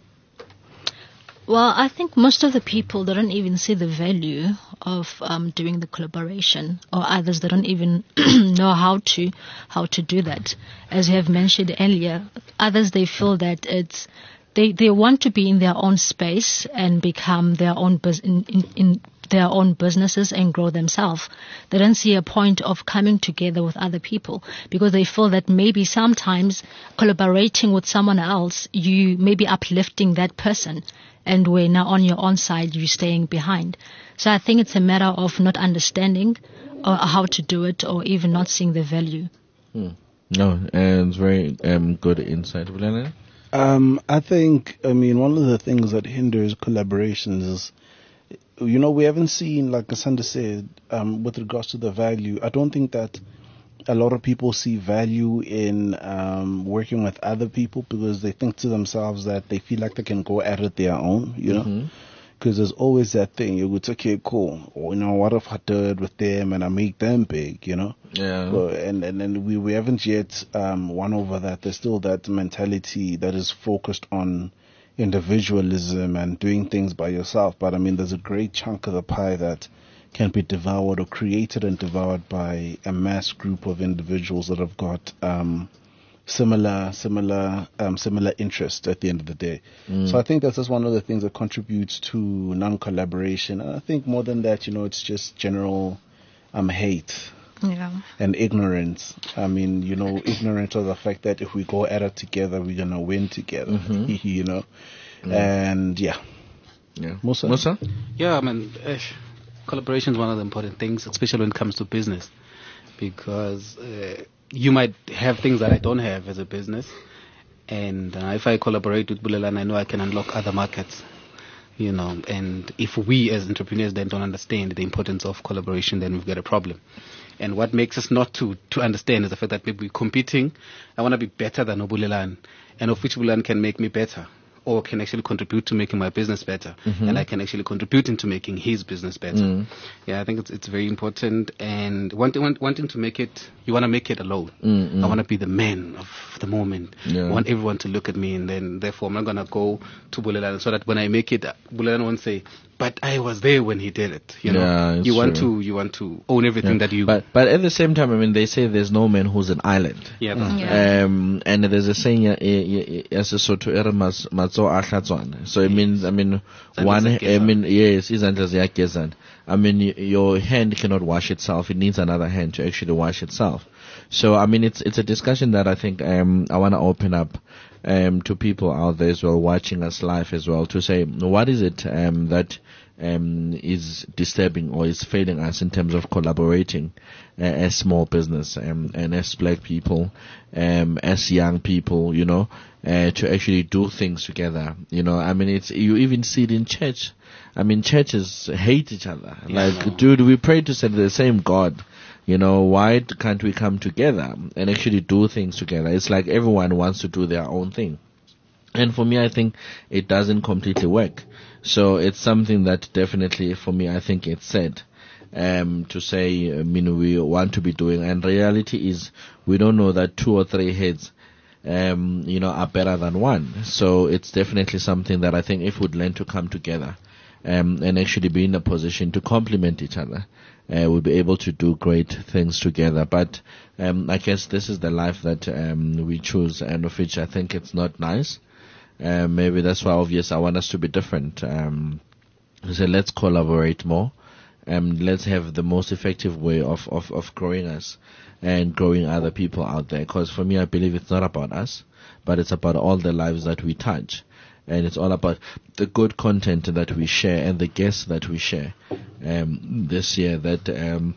Speaker 5: Well, I think most of the people they don't even see the value of um, doing the collaboration, or others they don't even know how to how to do that. As you have mentioned earlier, others they feel that it's they they want to be in their own space and become their own bus- in, in, in their own businesses and grow themselves. They don't see a point of coming together with other people because they feel that maybe sometimes collaborating with someone else, you may be uplifting that person. And when now on your own side, you're staying behind. So I think it's a matter of not understanding or how to do it, or even not seeing the value.
Speaker 3: Hmm. No, and it's very um, good insight, Bulelani.
Speaker 4: Um, I think, I mean, one of the things that hinders collaborations is, you know, we haven't seen, like Asanda said, um, with regards to the value, I don't think that a lot of people see value in um, working with other people because they think to themselves that they feel like they can go at it their own, you know? Because mm-hmm. there's always that thing, you would, okay, cool, or, you know, what if I did with them and I make them big, you know?
Speaker 3: Yeah.
Speaker 4: But, and and, and we, we haven't yet um, won over that. There's still that mentality that is focused on individualism and doing things by yourself. But, I mean, there's a great chunk of the pie that can be devoured or created and devoured by a mass group of individuals that have got um, similar, similar, um, similar interest at the end of the day. Mm. So I think that's just one of the things that contributes to non-collaboration. And I think more than that, you know, it's just general um, hate
Speaker 5: Yeah.
Speaker 4: and ignorance. I mean, you know, ignorance of the fact that if we go at it together, we're gonna win together.
Speaker 3: Mhm.
Speaker 4: You know, and yeah,
Speaker 3: Yeah.
Speaker 4: Musa?
Speaker 3: Musa?
Speaker 6: Yeah, I mean, eh, collaboration is one of the important things, especially when it comes to business, because uh, you might have things that I don't have as a business, and uh, if I collaborate with Bulelani, I know I can unlock other markets, you know. And if we as entrepreneurs then don't understand the importance of collaboration, then we've got a problem. And what makes us not to to understand is the fact that maybe we're competing. I want to be better than Bulelani, and of which Bulelani can make me better, or can actually contribute to making my business better,
Speaker 3: Mhm.
Speaker 6: and I can actually contribute into making his business better.
Speaker 3: Mm.
Speaker 6: Yeah, I think it's it's very important, and wanting want, wanting to make it, you want to make it alone.
Speaker 3: Mm, mm.
Speaker 6: I want to be the man of the moment.
Speaker 3: Yeah.
Speaker 6: I want everyone to look at me, and then therefore I'm not gonna go to Bulelani so that when I make it, Bulelani won't say, "But I was there when he did it." You know,
Speaker 3: Yeah, it's
Speaker 6: you want
Speaker 3: true.
Speaker 6: to you want to own everything
Speaker 3: Yeah.
Speaker 6: that you.
Speaker 3: But but at the same time, I mean, they say there's no man who's an island.
Speaker 6: yeah, that's
Speaker 5: Yeah.
Speaker 3: Um, and there's a saying, uh, as a sort of matzo ahlatswana. So it means, I mean,
Speaker 6: Izandla
Speaker 3: one, I
Speaker 6: ziyagezana.
Speaker 3: mean, yes, izandla ziyagezana. I mean, y- your hand cannot wash itself. It needs another hand to actually wash itself. So, I mean, it's it's a discussion that I think um, I want to open up um, to people out there as well, watching us live as well, to say, what is it um, that um, is disturbing or is failing us in terms of collaborating uh, as small business um, and as black people, um, as young people, you know, uh, to actually do things together. You know, I mean, it's you even see it in church. I mean, churches hate each other.
Speaker 6: Yeah,
Speaker 3: like,
Speaker 6: no.
Speaker 3: dude, we pray to the same God. You know, why d- can't we come together and actually do things together? It's like everyone wants to do their own thing. And for me, I think it doesn't completely work. So it's something that definitely, for me, I think it's said um, to say, I mean, we want to be doing. And reality is, we don't know that two or three heads, um, you know, are better than one. So it's definitely something that I think if we'd learn to come together um, and actually be in a position to complement each other, uh, we'll be able to do great things together. But um, I guess this is the life that um, we choose, and of which I think it's not nice. Uh, maybe that's why, obvious, I want us to be different. Um, so let's collaborate more. Um, let's have the most effective way of, of, of growing us and growing other people out there. Because for me, I believe it's not about us, but it's about all the lives that we touch. And it's all about the good content that we share and the guests that we share um, this year that um,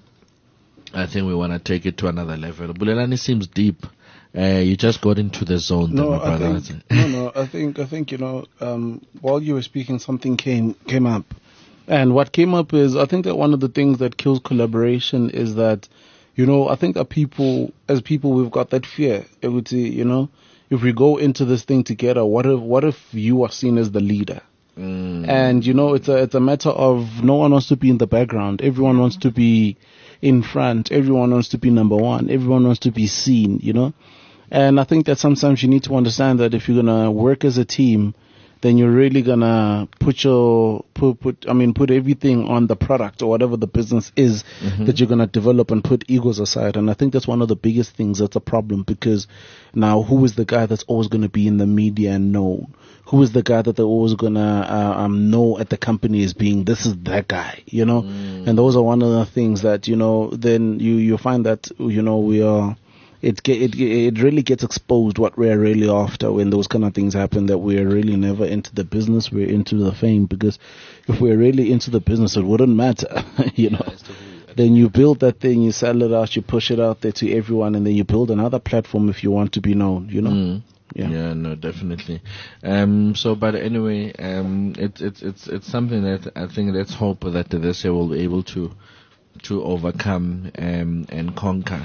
Speaker 3: I think we want to take it to another level. Bulelani seems deep. Uh, you just got into the zone, there,
Speaker 4: No,
Speaker 3: my
Speaker 4: I
Speaker 3: brother.
Speaker 4: think, no, no. I think, I think you know. Um, while you were speaking, something came came up, and what came up is I think that one of the things that kills collaboration is that, you know, I think that people, as people, we've got that fear. It would say, you know, if we go into this thing together, what if what if you are seen as the leader?
Speaker 3: Mm.
Speaker 4: And you know, it's a it's a matter of no one wants to be in the background. Everyone wants to be in front. Everyone wants to be number one. Everyone wants to be seen. You know. And I think that sometimes you need to understand that if you're gonna work as a team, then you're really gonna put your put put I mean put everything on the product or whatever the business is
Speaker 3: Mhm.
Speaker 4: that you're gonna develop, and put egos aside. And I think that's one of the biggest things that's a problem, because now who is the guy that's always gonna be in the media and known? Who is the guy that they're always gonna uh, um, know at the company as being this is that guy, you know?
Speaker 3: Mm.
Speaker 4: And those are one of the things that, you know, then you you find that, you know, we are. It, get, it it really gets exposed what we're really after when those kind of things happen, that we're really never into the business, we're into the fame. Because if we're really into the business, it wouldn't matter, you know. Then you build that thing, you sell it out, you push it out there to everyone, and then you build another platform if you want to be known, you know.
Speaker 3: Mm.
Speaker 4: Yeah.
Speaker 3: Yeah, no, definitely. Um, so, but anyway, um, it's it's it's it's something that I think, let's hope that this year we'll be able to to overcome um, and conquer.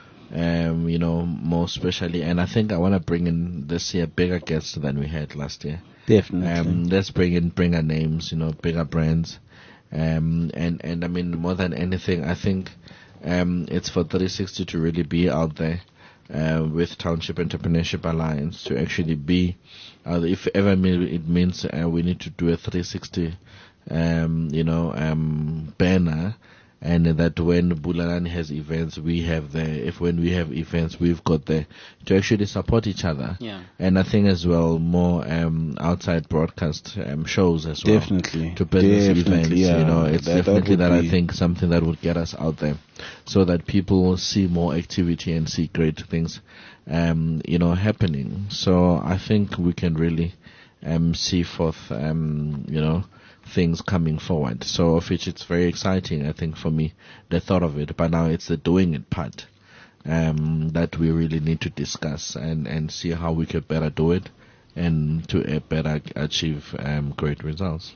Speaker 3: Um, you know, more especially, and I think I want to bring in this year bigger guests than we had last year.
Speaker 4: Definitely.
Speaker 3: Um, let's bring in bigger names, you know, bigger brands, um, and and I mean, more than anything, I think um, it's for three sixty to really be out there uh, with Township Entrepreneurship Alliance, to actually be, uh, if ever me- it means uh, we need to do a three sixty, um, you know, um, banner. and that when Bulalani has events, we have the, if when we have events, we've got the, to actually support each other.
Speaker 6: Yeah.
Speaker 3: And I think as well, more um, outside broadcast um, shows as well.
Speaker 4: Definitely.
Speaker 3: To business
Speaker 4: Definitely,
Speaker 3: events,
Speaker 4: yeah.
Speaker 3: you know, it's
Speaker 4: That- that
Speaker 3: definitely
Speaker 4: would
Speaker 3: that, I
Speaker 4: be-
Speaker 3: think something that would get us out there, so that people will see more activity and see great things, um, you know, happening. So I think we can really um, see forth, um, you know, things coming forward. So of which it's very exciting, I think, for me, the thought of it. But now it's the doing it part um, that we really need to discuss and, and see how we could better do it and to uh, better achieve um, great results.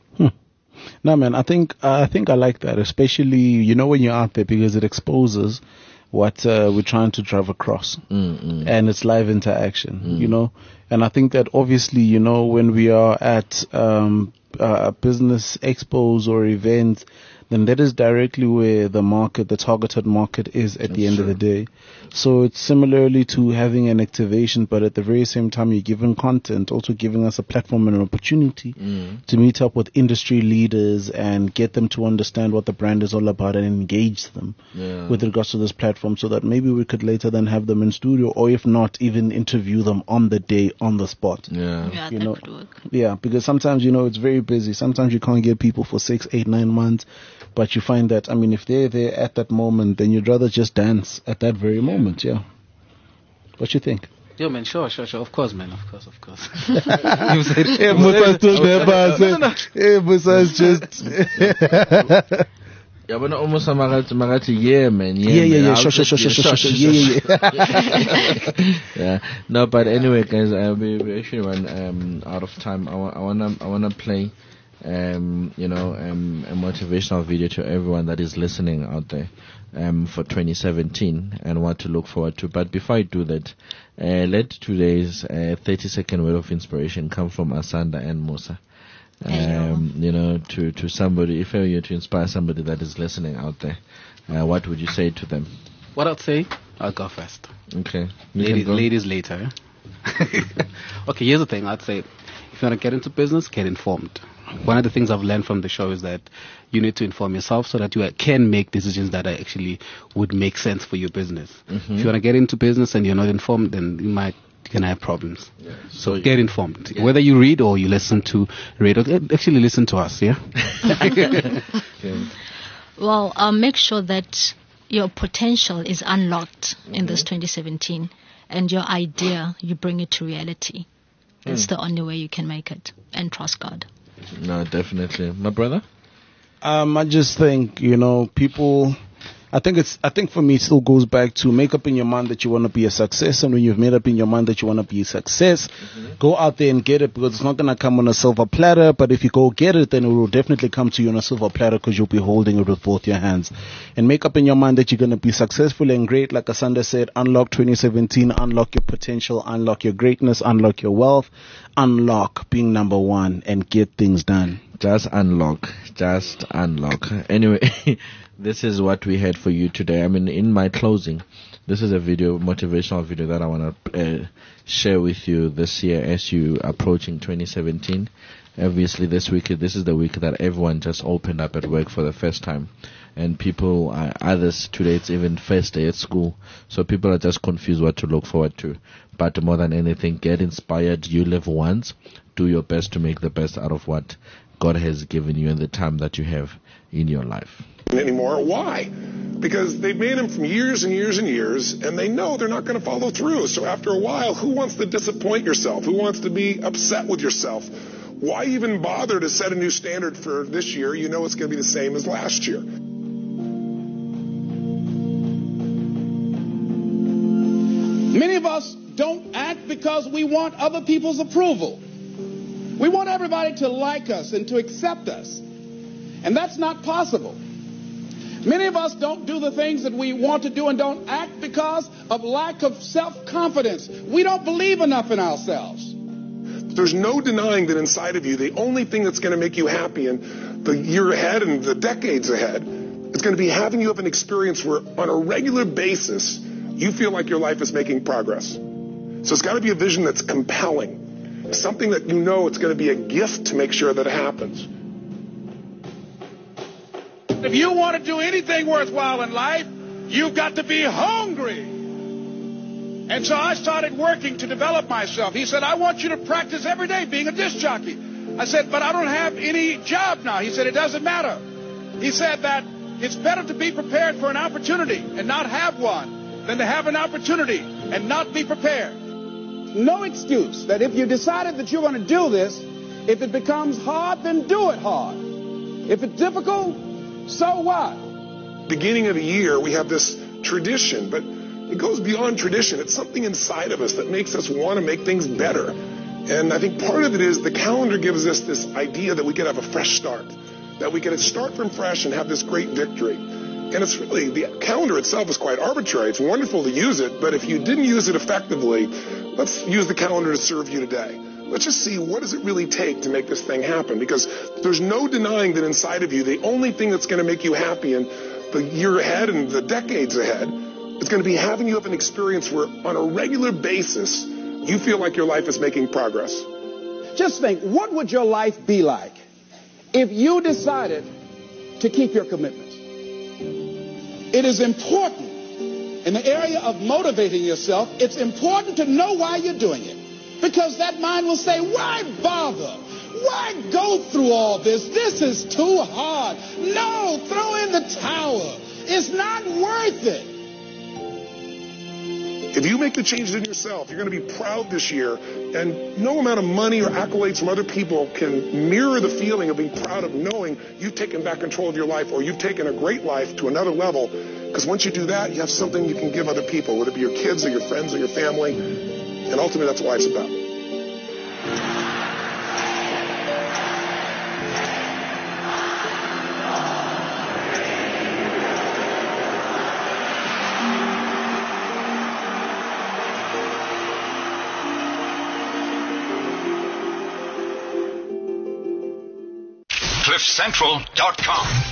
Speaker 4: No, man, I think I think I like that, especially, you know, when you're out there, because it exposes what uh, we're trying to drive across,
Speaker 3: Mm-mm.
Speaker 4: and it's live interaction, you know. And I think that obviously, you know, when we are at um, uh, business expos or events, then that is directly where the market, the targeted market, is at the end of the day. So it's similarly to having an activation, but at the very same time, you're giving content, also giving us a platform and an opportunity
Speaker 3: Mm.
Speaker 4: to meet up with industry leaders and get them to understand what the brand is all about and engage them
Speaker 3: Yeah.
Speaker 4: with regards to this platform, so that maybe we could later then have them in studio, or if not, even interview them on the day, on the spot.
Speaker 3: Yeah.
Speaker 5: Yeah,
Speaker 4: You
Speaker 5: that
Speaker 4: know,
Speaker 5: could work.
Speaker 4: Yeah, because sometimes, you know, it's very busy. Sometimes you can't get people for six, eight, nine months. But you find that, I mean, if they're there at that moment, then you'd rather just dance at that very moment, yeah. What you think?
Speaker 6: Yo, man, sure, sure, sure. Of course, man. Of course, of course. You said-
Speaker 4: Hey, Musa still never said, hey, Musa is just...
Speaker 3: Yeah, but almost a magati, magati, yeah, man. Yeah,
Speaker 4: Yeah, yeah,
Speaker 3: man.
Speaker 4: yeah,
Speaker 3: I'll
Speaker 4: sure, sure,
Speaker 3: just-
Speaker 4: sure, sure,
Speaker 3: yeah,
Speaker 4: sure, sure, yeah, yeah, yeah.
Speaker 3: Yeah. No, but anyway, guys, uh, we, we actually run um, out of time. I, wa- I wanna, I wanna play, um, you know, um, a motivational video to everyone that is listening out there, um, for twenty seventeen and what to look forward to. But before I do that, uh, let today's uh, thirty second word of inspiration come from Asanda and Musa. Um, you know, to, to somebody, if you were to inspire somebody that is listening out there, uh, what would you say to them?
Speaker 6: What I'd say, I'll go first.
Speaker 3: Okay. You
Speaker 6: Ladies,
Speaker 3: can go.
Speaker 6: ladies later. Okay, here's the thing. I'd say, if you want to get into business, get informed. One of the things I've learned from the show is that you need to inform yourself so that you can make decisions that are actually would make sense for your business.
Speaker 3: Mm-hmm.
Speaker 6: If you want to get into business and you're not informed, then you might you can have problems.
Speaker 3: Yeah.
Speaker 6: So
Speaker 3: So
Speaker 6: get informed.
Speaker 3: Yeah.
Speaker 6: Whether you read or you listen to radio, actually listen to us, yeah?
Speaker 3: Okay.
Speaker 5: Well, uh, make sure that your potential is unlocked in this twenty seventeen, and your idea, you bring it to reality. That's the only way you can make it. And trust God.
Speaker 3: No, definitely. My brother?
Speaker 4: Um, I just think, you know, people, I think it's, I think for me it still goes back to make up in your mind that you want to be a success. And when you've made up in your mind that you want to be a success, go out there and get it, because it's not going to come on a silver platter. But if you go get it, then it will definitely come to you on a silver platter, because you'll be holding it with both your hands. And make up in your mind that you're going to be successful and great. Like Asanda said, unlock twenty seventeen, unlock your potential, unlock your greatness, unlock your wealth, unlock being number one, and get things done.
Speaker 3: Just unlock. Just unlock. Anyway, this is what we had for you today. I mean, in my closing, this is a video, motivational video that I want to uh, share with you this year as you approaching twenty seventeen. Obviously, this week, this is the week that everyone just opened up at work for the first time. And people, uh, others, today it's even first day at school. So people are just confused what to look forward to. But more than anything, get inspired. You live once. Do your best to make the best out of what God has given you in the time that you have in your life.
Speaker 8: Anymore. Why? Because they've made them from years and years and years, and they know they're not going to follow through. So after a while, who wants to disappoint yourself? Who wants to be upset with yourself? Why even bother to set a new standard for this year? You know it's going to be the same as last year.
Speaker 9: Many of us don't act because we want other people's approval. We want everybody to like us and to accept us. And that's not possible. Many of us don't do the things that we want to do and don't act because of lack of self-confidence. We don't believe enough in ourselves.
Speaker 8: There's no denying that inside of you, the only thing that's going to make you happy in the year ahead and the decades ahead is going to be having you have an experience where on a regular basis, you feel like your life is making progress. So it's got to be a vision that's compelling, something that you know it's going to be a gift to make sure that it happens.
Speaker 9: If you want to do anything worthwhile in life, you've got to be hungry. And so I started working to develop myself. He said, I want you to practice every day being a disc jockey. I said, but I don't have any job now. He said, it doesn't matter. He said that it's better to be prepared for an opportunity and not have one than to have an opportunity and not be prepared. No excuse that if you decided that you're going to do this, if it becomes hard, then do it hard. If it's difficult, so what?
Speaker 8: Beginning of the year, we have this tradition, but it goes beyond tradition. It's something inside of us that makes us want to make things better. And I think part of it is the calendar gives us this idea that we can have a fresh start, that we can start from fresh and have this great victory. And it's really, the calendar itself is quite arbitrary. It's wonderful to use it, but if you didn't use it effectively, let's use the calendar to serve you today. Let's just see, what does it really take to make this thing happen? Because there's no denying that inside of you, the only thing that's going to make you happy in the year ahead and the decades ahead is going to be having you have an experience where on a regular basis, you feel like your life is making progress.
Speaker 9: Just think, what would your life be like if you decided to keep your commitments? It is important in the area of motivating yourself, it's important to know why you're doing it. Because that mind will say, why bother? Why go through all this? This is too hard. No, throw in the towel. It's not worth it.
Speaker 8: If you make the changes in yourself, you're going to be proud this year, and no amount of money or accolades from other people can mirror the feeling of being proud of knowing you've taken back control of your life, or you've taken a great life to another level. Because once you do that, you have something you can give other people, whether it be your kids or your friends or your family. And ultimately, that's what life's about.
Speaker 2: cliff central dot com